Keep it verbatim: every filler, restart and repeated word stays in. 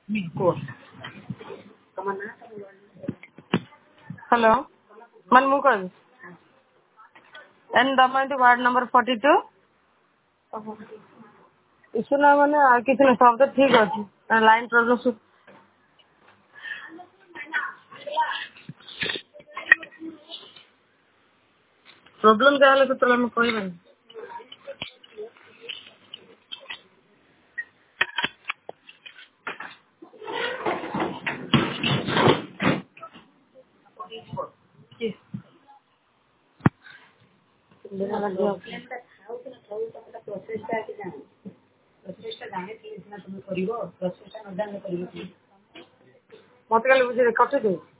Hello. Man Mukul. And the amount ward number forty-two. Issue ना मैंने किसी ने सब तो ठीक अच्छी लाइन प्रॉब्लम सु प्रॉब्लम क्या है तो तो मैं कोई नहीं मत कल मुझे कट दे